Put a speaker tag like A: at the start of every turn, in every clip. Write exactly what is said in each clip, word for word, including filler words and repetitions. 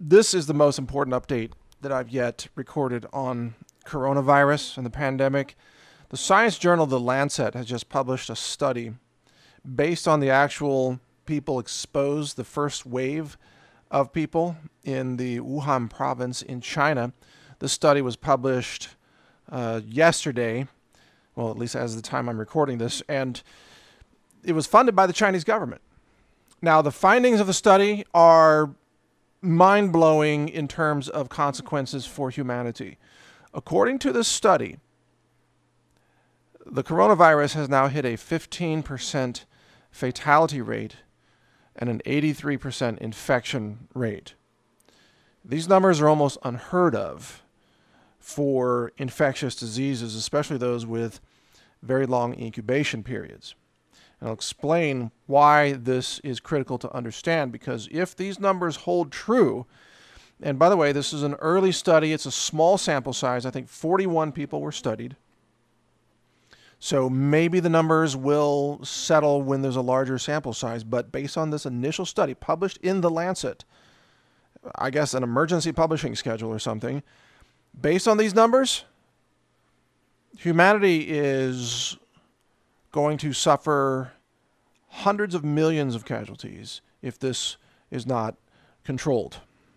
A: This is the most important update that I've yet recorded on coronavirus and the pandemic. The science journal The Lancet has just published a study based on the actual people exposed, the first wave of people in the Wuhan province in China. The study was published uh, yesterday, well, at least as of the time I'm recording this, and it was funded by the Chinese government. Now, the findings of the study are mind-blowing in terms of consequences for humanity. According to this study, the coronavirus has now hit a fifteen percent fatality rate and an eighty-three percent infection rate. These numbers are almost unheard of for infectious diseases, especially those with very long incubation periods. And I'll explain why this is critical to understand, because if these numbers hold true, and by the way, this is an early study, it's a small sample size, I think forty-one people were studied. So maybe the numbers will settle when there's a larger sample size, but based on this initial study published in The Lancet, I guess an emergency publishing schedule or something, based on these numbers, humanity is going to suffer hundreds of millions of casualties if this is not controlled.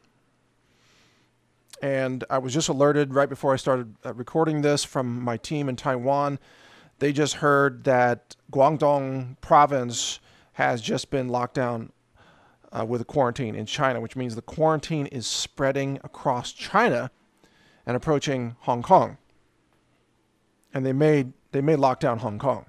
A: And I was just alerted right before I started recording this from my team in Taiwan. They just heard that Guangdong province has just been locked down uh, with a quarantine in China, which means the quarantine is spreading across China and approaching Hong Kong. And they may, they may lock down Hong Kong.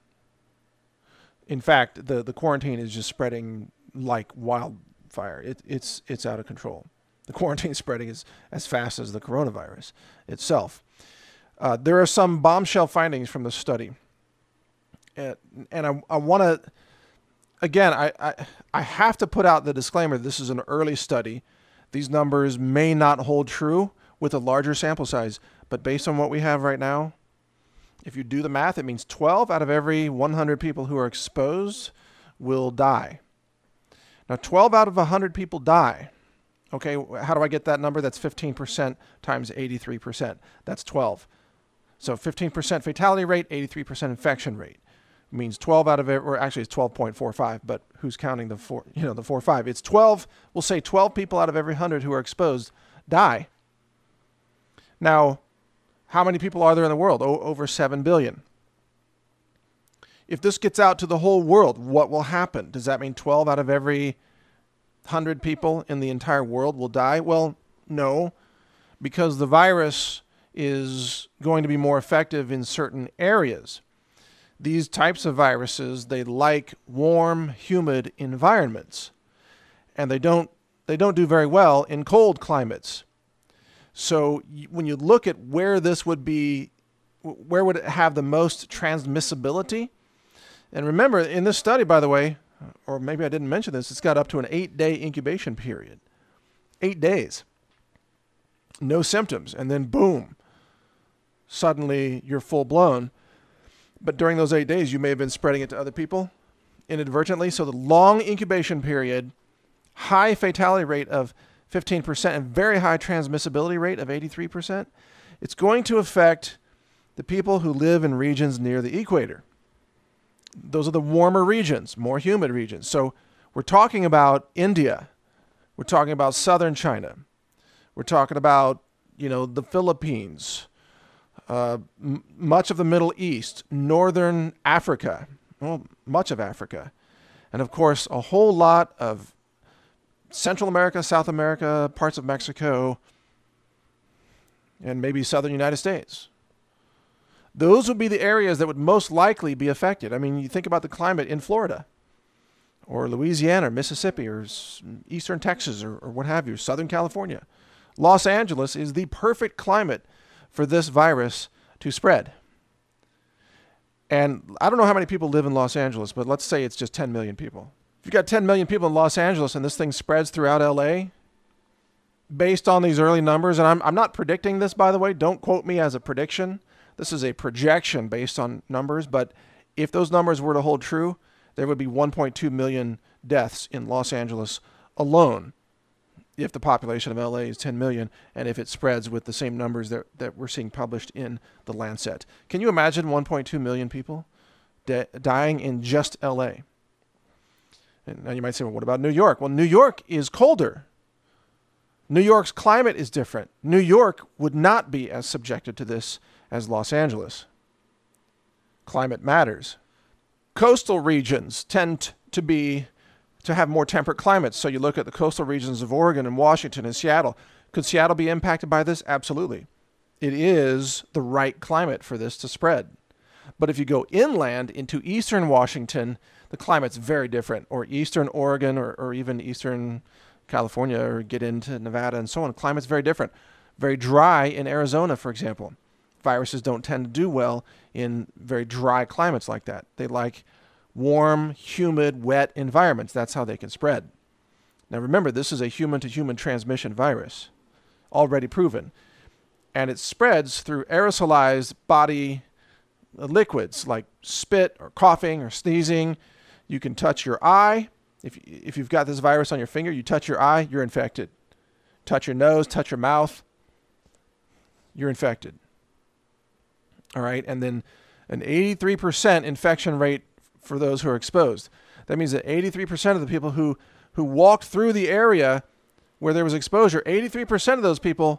A: In fact, the, the quarantine is just spreading like wildfire. It, it's, it's out of control. The quarantine is spreading as, as fast as the coronavirus itself. Uh, there are some bombshell findings from the study. And, and I, I want to, again, I, I, I have to put out the disclaimer, this is an early study. These numbers may not hold true with a larger sample size, but based on what we have right now, if you do the math, it means twelve out of every one hundred people who are exposed will die. Now, twelve out of one hundred people die. Okay, how do I get that number? That's fifteen percent times eighty-three percent. That's twelve. So fifteen percent fatality rate, eighty-three percent infection rate. It means twelve out of it, or actually it's twelve point four five, but who's counting the four, you know, the four, five? It's twelve, we'll say twelve people out of every one hundred who are exposed die. Now, how many people are there in the world? O- over seven billion. If this gets out to the whole world, what will happen? Does that mean twelve out of every one hundred people in the entire world will die? Well, no, because the virus is going to be more effective in certain areas. These types of viruses, they like warm, humid environments, and they don't, they don't do very well in cold climates. So when you look at where this would be, where would it have the most transmissibility? And remember, in this study, by the way, or maybe I didn't mention this, it's got up to an eight-day incubation period. Eight days. No symptoms. And then boom, suddenly you're full-blown. But during those eight days, you may have been spreading it to other people inadvertently. So the long incubation period, high fatality rate of fifteen percent and very high transmissibility rate of eighty-three percent, it's going to affect the people who live in regions near the equator. Those are the warmer regions, more humid regions. So we're talking about India. We're talking about southern China. We're talking about, you know, the Philippines, uh, m- much of the Middle East, northern Africa, well, much of Africa, and of course a whole lot of Central America, South America, parts of Mexico, and maybe southern United States. Those would be the areas that would most likely be affected. I mean, you think about the climate in Florida, or Louisiana, or Mississippi, or eastern Texas, or, or what have you, Southern California. Los Angeles is the perfect climate for this virus to spread. And I don't know how many people live in Los Angeles, but let's say it's just ten million people. If you've got ten million people in Los Angeles and this thing spreads throughout L A, based on these early numbers, and I'm, I'm not predicting this, by the way, don't quote me as a prediction. This is a projection based on numbers, but if those numbers were to hold true, there would be one point two million deaths in Los Angeles alone if the population of L A is ten million and if it spreads with the same numbers that, that we're seeing published in the Lancet. Can you imagine one point two million people de- dying in just L A? And now you might say, well, what about New York? Well, New York is colder. New York's climate is different. New York would not be as subjected to this as Los Angeles. Climate matters. Coastal regions tend to be to have more temperate climates. So you look at the coastal regions of Oregon and Washington and Seattle. Could Seattle be impacted by this? Absolutely. It is the right climate for this to spread. But if you go inland into eastern Washington, the climate's very different. Or eastern Oregon or, or even eastern California or get into Nevada and so on. Climate's very different. Very dry in Arizona, for example. Viruses don't tend to do well in very dry climates like that. They like warm, humid, wet environments. That's how they can spread. Now remember, this is a human-to-human transmission virus, already proven. And it spreads through aerosolized body liquids like spit or coughing or sneezing. You can touch your eye. If, if you've got this virus on your finger, you touch your eye, you're infected. Touch your nose, touch your mouth, you're infected. All right, and then an eighty-three percent infection rate for those who are exposed. That means that eighty-three percent of the people who, who walked through the area where there was exposure, eighty-three percent of those people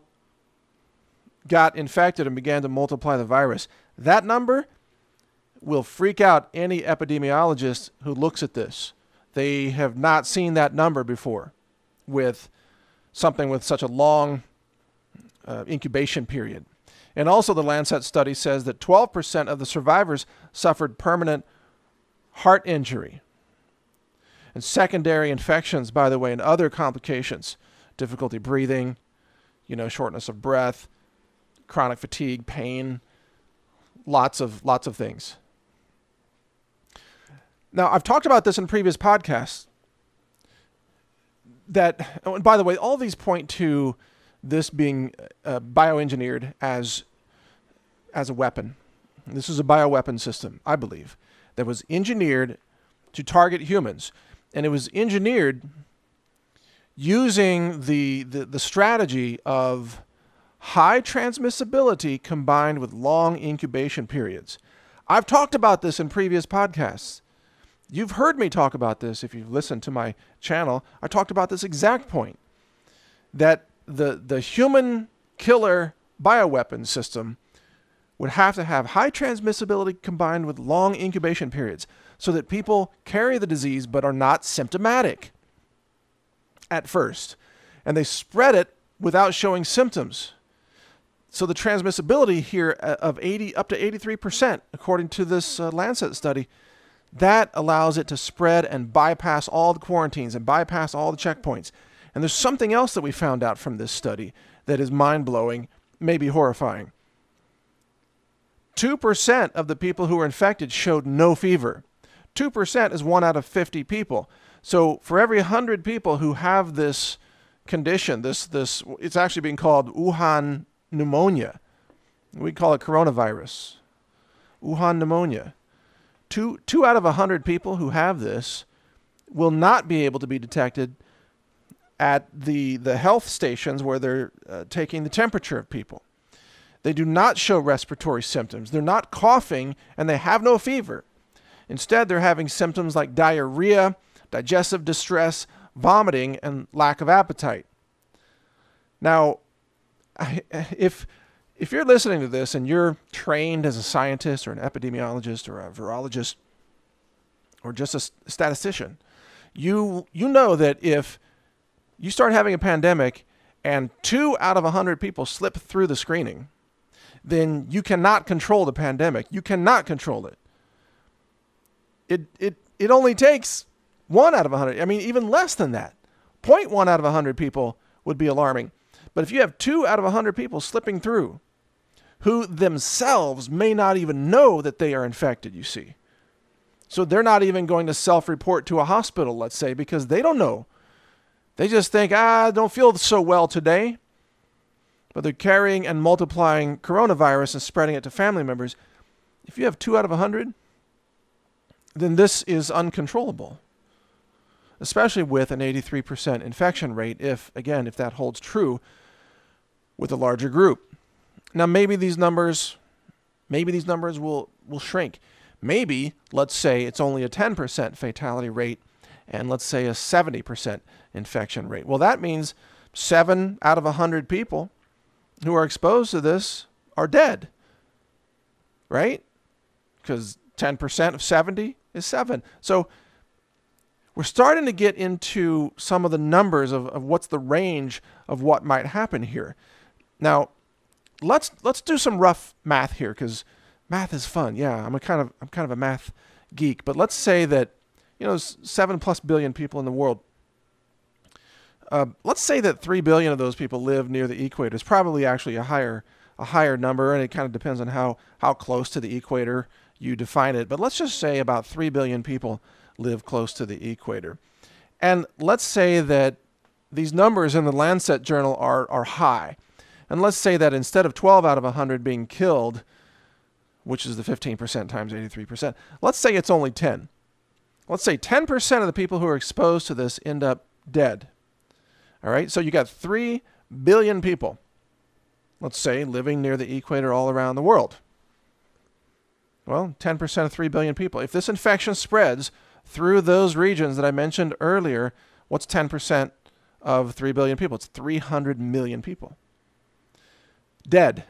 A: got infected and began to multiply the virus. That number will freak out any epidemiologist who looks at this. They have not seen that number before with something with such a long uh, incubation period. And also the Lancet study says that twelve percent of the survivors suffered permanent heart injury. And secondary infections, by the way, and other complications, difficulty breathing, you know, shortness of breath, chronic fatigue, pain, lots of lots of things. Now, I've talked about this in previous podcasts. That, oh, and by the way, all these point to this being uh, bioengineered as as a weapon. This is a bioweapon system, I believe, that was engineered to target humans, and it was engineered using the the, the strategy of high transmissibility combined with long incubation periods. I've talked about this in previous podcasts. You've heard me talk about this if you've listened to my channel. I talked about this exact point, that the, the human killer bioweapon system would have to have high transmissibility combined with long incubation periods so that people carry the disease but are not symptomatic at first. And they spread it without showing symptoms. So the transmissibility here of eighty up to eighty-three percent, according to this uh, Lancet study, that allows it to spread and bypass all the quarantines and bypass all the checkpoints. And there's something else that we found out from this study that is mind-blowing, maybe horrifying. two percent of the people who were infected showed no fever. two percent is one out of fifty people. So for every one hundred people who have this condition, this this it's actually being called Wuhan pneumonia. We call it coronavirus. Wuhan pneumonia. Two, two out of one hundred people who have this will not be able to be detected at the, the health stations where they're uh, taking the temperature of people. They do not show respiratory symptoms. They're not coughing, and they have no fever. Instead, they're having symptoms like diarrhea, digestive distress, vomiting, and lack of appetite. Now, if if you're listening to this and you're trained as a scientist or an epidemiologist or a virologist or just a statistician, you you know that if you start having a pandemic and two out of one hundred people slip through the screening, then you cannot control the pandemic. You cannot control it. It it it only takes one out of one hundred. I mean, even less than that. zero point one out of one hundred people would be alarming. But if you have two out of one hundred people slipping through who themselves may not even know that they are infected, you see. So they're not even going to self-report to a hospital, let's say, because they don't know. They just think, ah, I don't feel so well today. But they're carrying and multiplying coronavirus and spreading it to family members. If you have two out of one hundred, then this is uncontrollable. especially with an eighty-three percent infection rate, if, again, if that holds true with a larger group. Now, maybe these numbers, maybe these numbers will, will shrink. Maybe, let's say it's only a ten percent fatality rate, and let's say a seventy percent infection rate. Well, that means seven out of one hundred people who are exposed to this are dead, right? Because ten percent of seventy is seven. So we're starting to get into some of the numbers of, of what's the range of what might happen here. Now, let's let's do some rough math here, because math is fun. Yeah, I'm a kind of I'm kind of a math geek. But let's say that, you know, seven plus billion people in the world. Uh, let's say that three billion of those people live near the equator. It's probably actually a higher a higher number, and it kind of depends on how how close to the equator you define it. But let's just say about three billion people live close to the equator. And let's say that these numbers in the Lancet journal are are high. And let's say that instead of twelve out of one hundred being killed, which is the fifteen percent times eighty-three percent, let's say it's only ten. Let's say ten percent of the people who are exposed to this end up dead. All right, so you got three billion people, let's say, living near the equator all around the world. Well, ten percent of three billion people. If this infection spreads through those regions that I mentioned earlier, what's ten percent of three billion people? It's three hundred million people dead.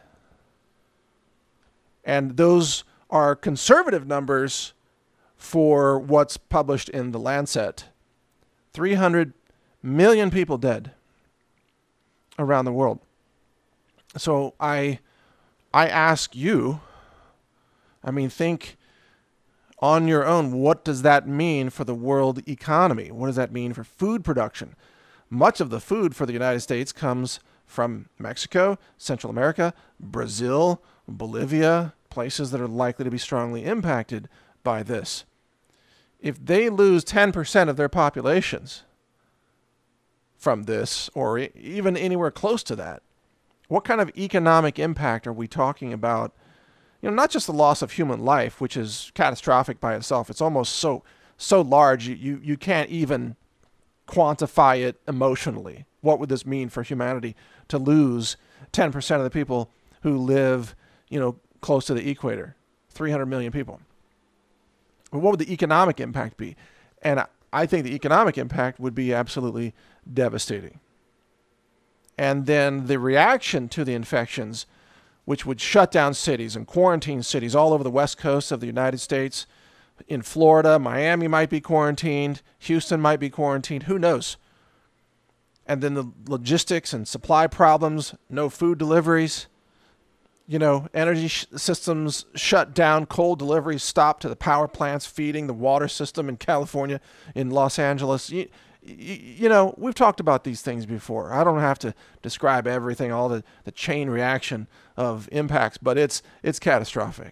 A: And those are conservative numbers for what's published in the Lancet. three hundred million people dead around the world. So I I ask you, I mean, think on your own, what does that mean for the world economy? What does that mean for food production? Much of the food for the United States comes from Mexico, Central America, Brazil, Bolivia, places that are likely to be strongly impacted by this. If they lose ten percent of their populations from this, or even anywhere close to that, what kind of economic impact are we talking about? You know, not just the loss of human life, which is catastrophic by itself. It's almost so so large you, you, you can't even quantify it emotionally. What would this mean for humanity to lose ten percent of the people who live, you know, close to the equator? three hundred million people. Well, what would the economic impact be? And I think the economic impact would be absolutely devastating. And then the reaction to the infections, which would shut down cities and quarantine cities all over the west coast of the United States. In Florida, Miami might be quarantined, Houston might be quarantined, who knows? And then the logistics and supply problems, no food deliveries, you know, energy sh- systems shut down, coal deliveries stopped to the power plants feeding the water system in California, in Los Angeles. You, you, you know, we've talked about these things before. I don't have to describe everything, all the, the chain reaction of impacts, but it's it's catastrophic.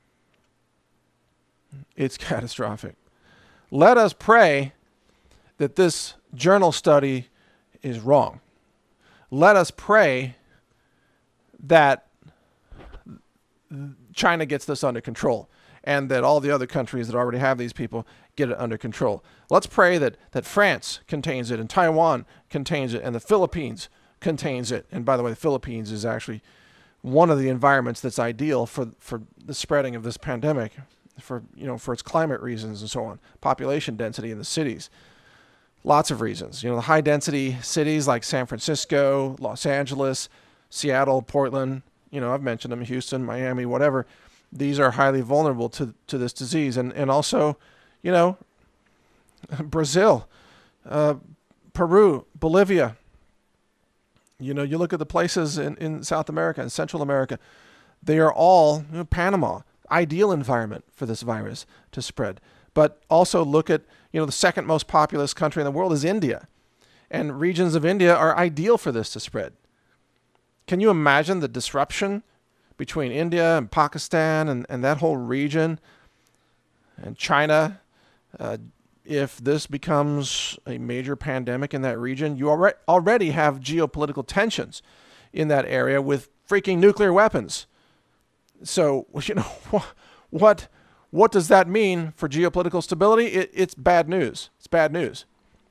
A: It's catastrophic. Let us pray that this journal study is wrong. Let us pray that China gets this under control, and that all the other countries that already have these people get it under control. Let's pray that, that France contains it, and Taiwan contains it, and the Philippines contains it. And by the way, the Philippines is actually one of the environments that's ideal for, for the spreading of this pandemic, for, you know, for its climate reasons and so on, population density in the cities. Lots of reasons. You know, the high density cities like San Francisco, Los Angeles, Seattle, Portland, you know, I've mentioned them, Houston, Miami, whatever. These are highly vulnerable to, to this disease. And, and also, you know, Brazil, uh, Peru, Bolivia. You know, you look at the places in, in South America and Central America, they are all, you know, Panama, ideal environment for this virus to spread. But also look at, you know, the second most populous country in the world is India. And regions of India are ideal for this to spread. Can you imagine the disruption between India and Pakistan and, and that whole region and China? Uh, if this becomes a major pandemic in that region, you already already have geopolitical tensions in that area with freaking nuclear weapons. So, you know, what what does that mean for geopolitical stability? It, it's bad news. It's bad news.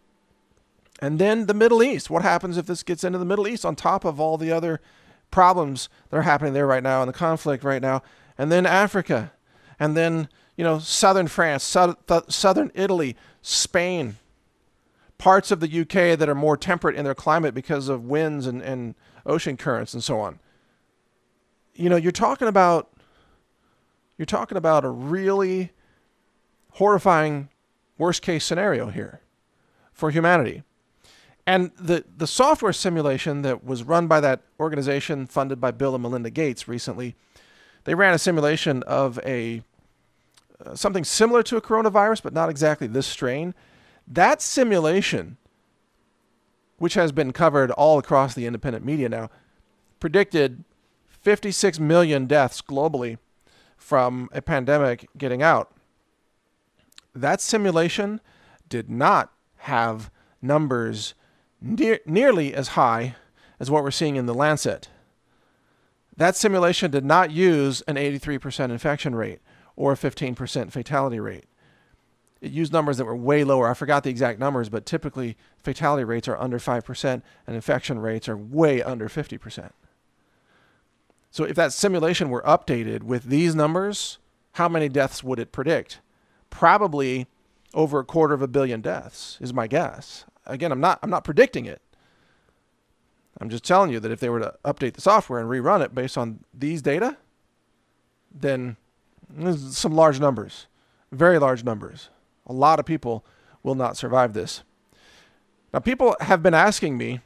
A: And then the Middle East. What happens if this gets into the Middle East on top of all the other problems that are happening there right now and the conflict right now? And then Africa. And then, you know, southern France, south, southern Italy, Spain, parts of the U K that are more temperate in their climate because of winds and, and ocean currents and so on. You know, you're talking about you're talking about a really horrifying worst case scenario here for humanity. And the, the software simulation that was run by that organization funded by Bill and Melinda Gates recently, they ran a simulation of a uh, something similar to a coronavirus, but not exactly this strain. That simulation, which has been covered all across the independent media now, predicted fifty-six million deaths globally from a pandemic getting out. That simulation did not have numbers near, nearly as high as what we're seeing in the Lancet. That simulation did not use an eighty-three percent infection rate or a fifteen percent fatality rate. It used numbers that were way lower. I forgot the exact numbers, but typically fatality rates are under five percent and infection rates are way under fifty percent. So if that simulation were updated with these numbers, how many deaths would it predict? Probably over a quarter of a billion deaths is my guess. Again, I'm not I'm not predicting it. I'm just telling you that if they were to update the software and rerun it based on these data, then there's some large numbers, very large numbers. A lot of people will not survive this. Now, people have been asking me,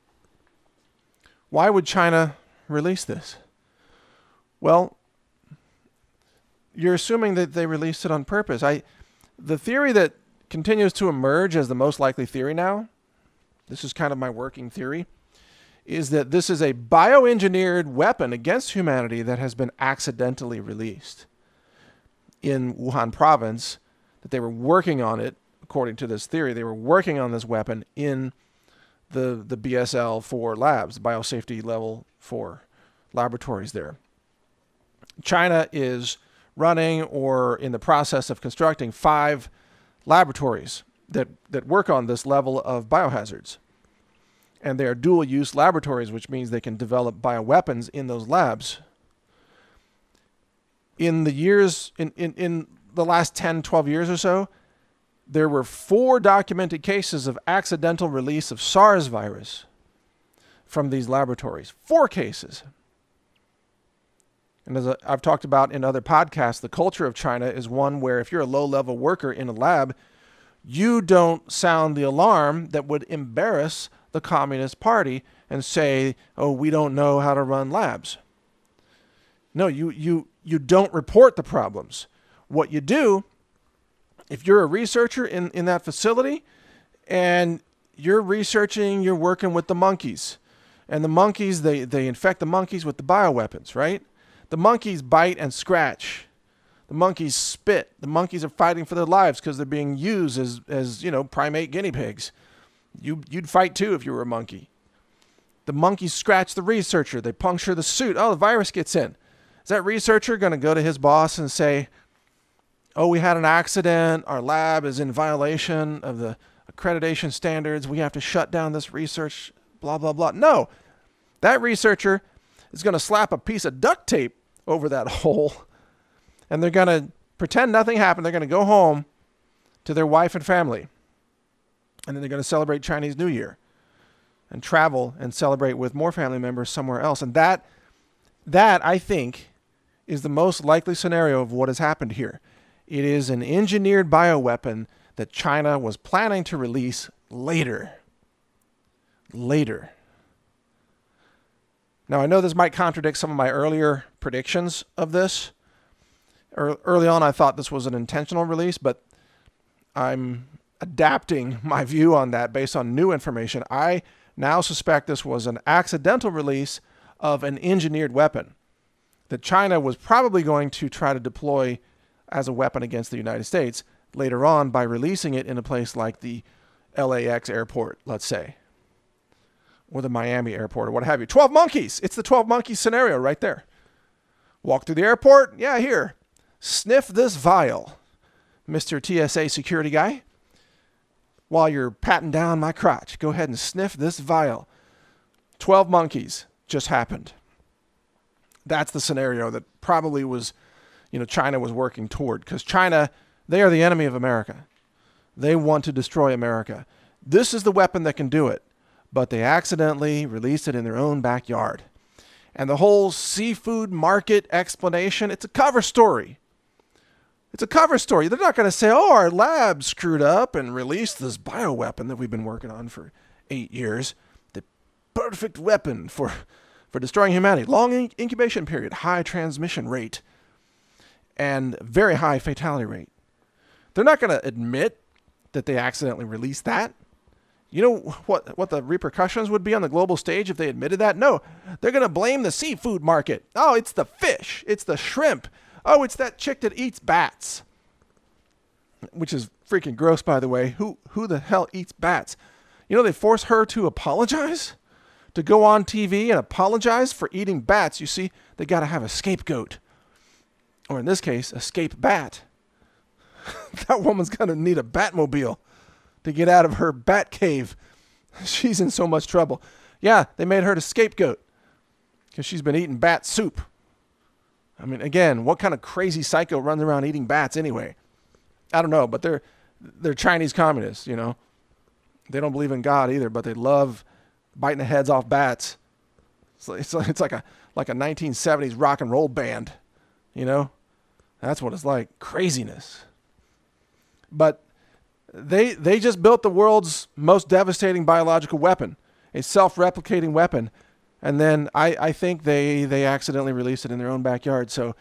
A: why would China release this? Well, you're assuming that they released it on purpose. I, the theory that continues to emerge as the most likely theory now, this is kind of my working theory, is that this is a bioengineered weapon against humanity that has been accidentally released in Wuhan province, that they were working on it, according to this theory, they were working on this weapon in the, the B S L four labs, biosafety level four laboratories there. China is running or in the process of constructing five laboratories that, that work on this level of biohazards. And they are dual-use laboratories, which means they can develop bioweapons in those labs. In the years, in, in, in the last ten, twelve years or so, there were four documented cases of accidental release of SARS virus from these laboratories. Four cases. And as I've talked about in other podcasts, the culture of China is one where if you're a low-level worker in a lab, you don't sound the alarm that would embarrass the Communist Party and say, oh, we don't know how to run labs. No, you, you, you don't report the problems. What you do, if you're a researcher in, in that facility and you're researching, you're working with the monkeys, and the monkeys, they, they infect the monkeys with the bioweapons, right? The monkeys bite and scratch. The monkeys spit. The monkeys are fighting for their lives because they're being used as, as, you know, primate guinea pigs. You, you'd fight too if you were a monkey. The monkeys scratch the researcher. They puncture the suit. Oh, the virus gets in. Is that researcher going to go to his boss and say, oh, we had an accident. Our lab is in violation of the accreditation standards. We have to shut down this research, blah, blah, blah. No, that researcher is going to slap a piece of duct tape over that hole, and they're going to pretend nothing happened. They're going to go home to their wife and family, and then they're going to celebrate Chinese New Year and travel and celebrate with more family members somewhere else. And that, that I think, is the most likely scenario of what has happened here. It is an engineered bioweapon that China was planning to release later. Later. Now, I know this might contradict some of my earlier predictions of this. Early on, I thought this was an intentional release, but I'm adapting my view on that based on new information. I now suspect this was an accidental release of an engineered weapon that China was probably going to try to deploy as a weapon against the United States later on by releasing it in a place like the L A X airport, let's say, or the Miami airport, or what have you. twelve monkeys. It's the twelve monkeys scenario right there. Walk through the airport. Yeah, here. Sniff this vial, Mister T S A security guy. while you're patting down my crotch. Go ahead and sniff this vial. twelve monkeys just happened. That's the scenario that probably was, you know, China was working toward, because China, they are the enemy of America. They want to destroy America. This is the weapon that can do it, but they accidentally released it in their own backyard. And the whole seafood market explanation, it's a cover story. It's a cover story. They're not going to say, oh, our lab screwed up and released this bioweapon that we've been working on for eight years. The perfect weapon for, for destroying humanity. Long in- incubation period, high transmission rate, and very high fatality rate. They're not going to admit that they accidentally released that. You know what, what the repercussions would be on the global stage if they admitted that? No, they're going to blame the seafood market. Oh, it's the fish. It's the shrimp. Oh, it's that chick that eats bats. Which is freaking gross, by the way. Who, who the hell eats bats? You know, they force her to apologize? To go on T V and apologize for eating bats. You see, they got to have a scapegoat. Or in this case, a scape bat. That woman's going to need a Batmobile to get out of her bat cave. She's in so much trouble. Yeah, they made her the scapegoat because she's been eating bat soup. I mean, again, what kind of crazy psycho runs around eating bats anyway? I don't know, but they're they're Chinese communists, you know. They don't believe in God either, but they love biting the heads off bats. It's like, it's like, it's like a like a nineteen seventies rock and roll band, you know. That's what it's like. Craziness. But They they just built the world's most devastating biological weapon, a self-replicating weapon, and then I, I think they they accidentally released it in their own backyard. So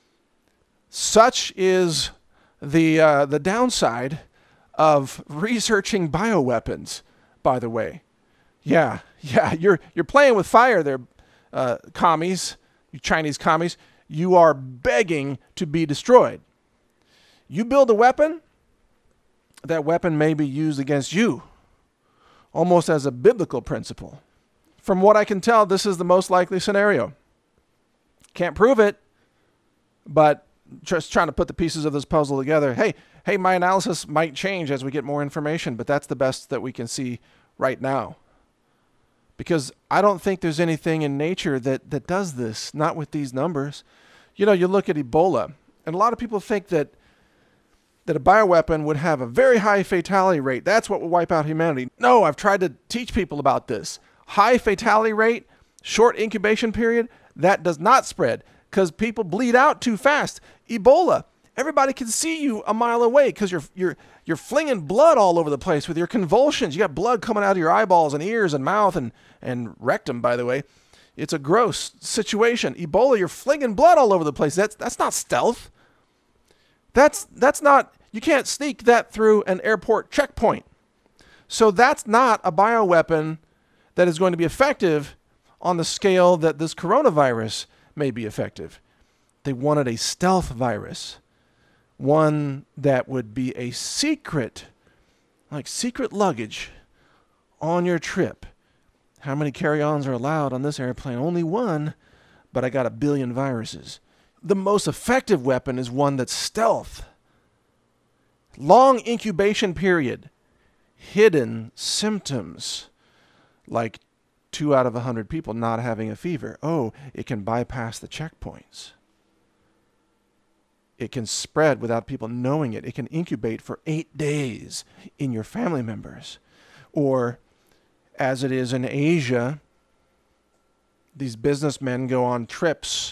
A: such is the uh, the downside of researching bioweapons. By the way, yeah yeah you're you're playing with fire there, uh, commies, you Chinese commies. You are begging to be destroyed. You build a weapon, that weapon may be used against you, almost as a biblical principle. From what I can tell, this is the most likely scenario. Can't prove it, but just trying to put the pieces of this puzzle together. Hey, hey, my analysis might change as we get more information, but that's the best that we can see right now. Because I don't think there's anything in nature that, that does this, not with these numbers. You know, you look at Ebola, and a lot of people think that that a bioweapon would have a very high fatality rate. That's what would wipe out humanity. No, I've tried to teach people about this. High fatality rate, short incubation period, that does not spread because people bleed out too fast. Ebola, everybody can see you a mile away because you're you're you're flinging blood all over the place with your convulsions. You got blood coming out of your eyeballs and ears and mouth and, and rectum, by the way. It's a gross situation. Ebola, you're flinging blood all over the place. That's that's not stealth. That's that's not, you can't sneak that through an airport checkpoint. So that's not a bioweapon that is going to be effective on the scale that this coronavirus may be effective. They wanted a stealth virus, one that would be a secret, like secret luggage on your trip. How many carry-ons are allowed on this airplane? Only one, but I got a billion viruses. The most effective weapon is one that's stealth. Long incubation period. Hidden symptoms. Like two out of a hundred people not having a fever. Oh, it can bypass the checkpoints. It can spread without people knowing it. It can incubate for eight days in your family members. Or, as it is in Asia, these businessmen go on trips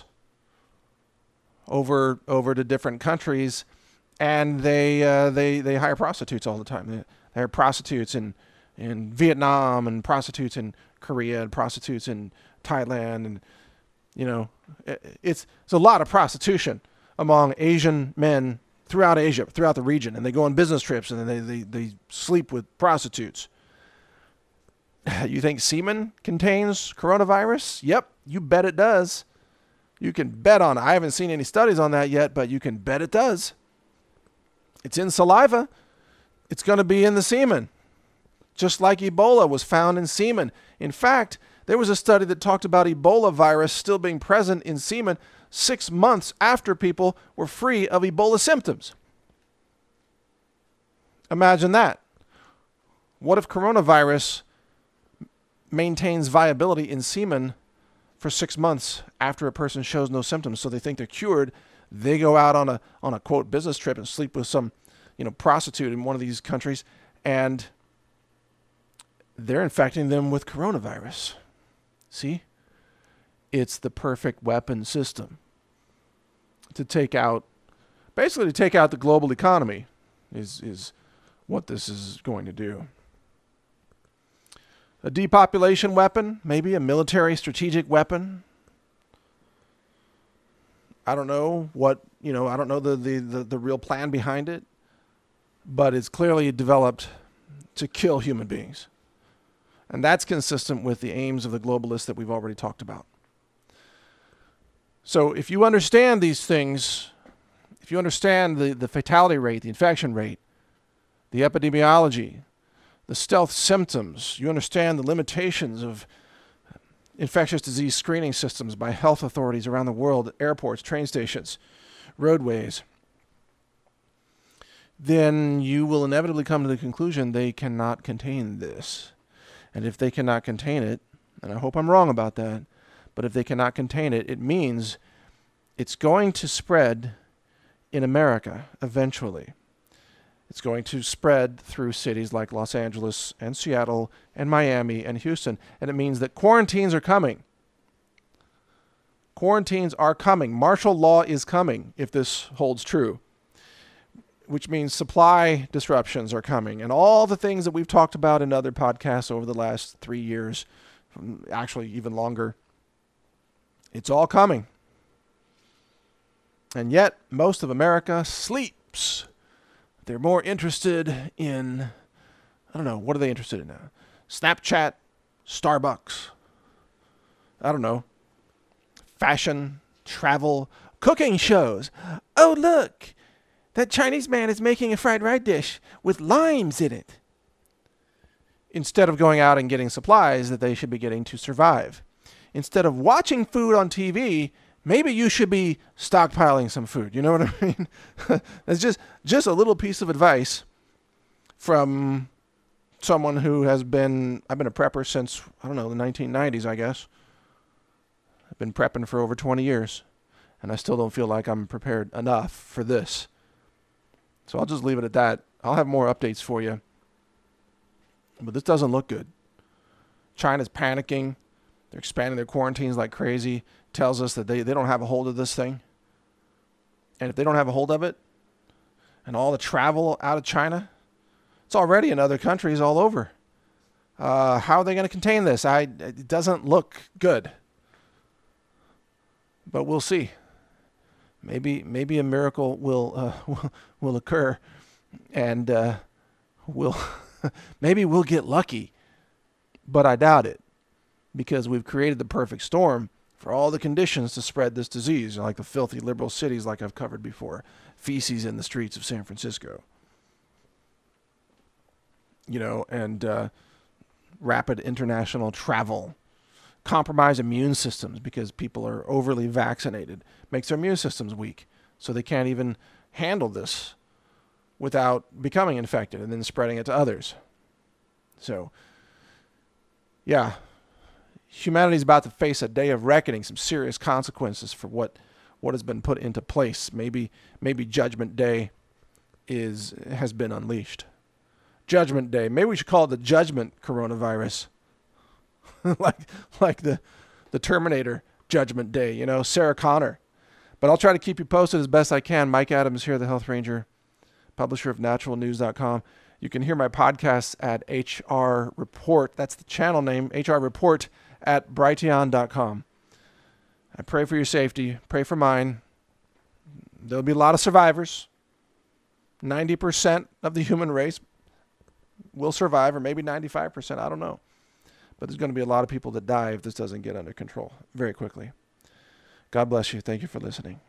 A: over over to different countries, and they uh, they they hire prostitutes all the time. They, they hire prostitutes in in Vietnam, and prostitutes in Korea, and prostitutes in Thailand, and you know, it, it's it's a lot of prostitution among Asian men throughout Asia, throughout the region, and they go on business trips and they they they sleep with prostitutes. You think semen contains coronavirus? Yep, you bet it does. You can bet on it. I haven't seen any studies on that yet, but you can bet it does. It's in saliva. It's going to be in the semen. Just like Ebola was found in semen. In fact, there was a study that talked about Ebola virus still being present in semen six months after people were free of Ebola symptoms. Imagine that. What if coronavirus maintains viability in semen for six months after a person shows no symptoms? So they think they're cured. They go out on a on a quote business trip and sleep with some, you know, prostitute in one of these countries, and they're infecting them with coronavirus. See? It's the perfect weapon system to take out, basically to take out the global economy is is what this is going to do. A depopulation weapon, maybe a military strategic weapon. I don't know what, you know, I don't know the, the, the, the real plan behind it, but it's clearly developed to kill human beings. And that's consistent with the aims of the globalists that we've already talked about. So if you understand these things, if you understand the, the fatality rate, the infection rate, the epidemiology, the stealth symptoms, you understand the limitations of infectious disease screening systems by health authorities around the world, airports, train stations, roadways, then you will inevitably come to the conclusion they cannot contain this. And if they cannot contain it, and I hope I'm wrong about that, but if they cannot contain it, it means it's going to spread in America eventually. It's going to spread through cities like Los Angeles and Seattle and Miami and Houston. And it means that quarantines are coming. Quarantines are coming. Martial law is coming if this holds true, which means supply disruptions are coming. And all the things that we've talked about in other podcasts over the last three years, actually even longer, it's all coming. And yet, most of America sleeps. They're more interested in, I don't know, what are they interested in now? Snapchat, Starbucks, I don't know, fashion, travel, cooking shows. Oh, look, that Chinese man is making a fried rice dish with limes in it. Instead of going out and getting supplies that they should be getting to survive. Instead of watching food on T V, maybe you should be stockpiling some food. You know what I mean? That's just, just a little piece of advice from someone who has been, I've been a prepper since, I don't know, the nineteen nineties, I guess. I've been prepping for over twenty years, and I still don't feel like I'm prepared enough for this. So I'll just leave it at that. I'll have more updates for you. But this doesn't look good. China's panicking. They're expanding their quarantines like crazy. Tells us that they, they don't have a hold of this thing. And if they don't have a hold of it, and all the travel out of China, it's already in other countries all over. Uh, how are they going to contain this? I, it doesn't look good. But we'll see. Maybe maybe a miracle will uh, will, will occur, and uh, we'll maybe we'll get lucky. But I doubt it, because we've created the perfect storm for all the conditions to spread this disease, like the filthy liberal cities like I've covered before, feces in the streets of San Francisco, you know, and uh, rapid international travel, compromise immune systems because people are overly vaccinated, makes their immune systems weak, so they can't even handle this without becoming infected and then spreading it to others. So, yeah. Humanity's about to face a day of reckoning, some serious consequences for what what has been put into place. Maybe maybe Judgment Day is has been unleashed. Judgment Day. Maybe we should call it the Judgment Coronavirus. like like the the Terminator Judgment Day, you know, Sarah Connor. But I'll try to keep you posted as best I can. Mike Adams here, the Health Ranger, publisher of natural news dot com. You can hear my podcasts at H R Report. That's the channel name, H R Report at Brighteon dot com. I pray for your safety. Pray for mine. There'll be a lot of survivors. ninety percent of the human race will survive, or maybe ninety-five percent. I don't know. But there's going to be a lot of people that die if this doesn't get under control very quickly. God bless you. Thank you for listening.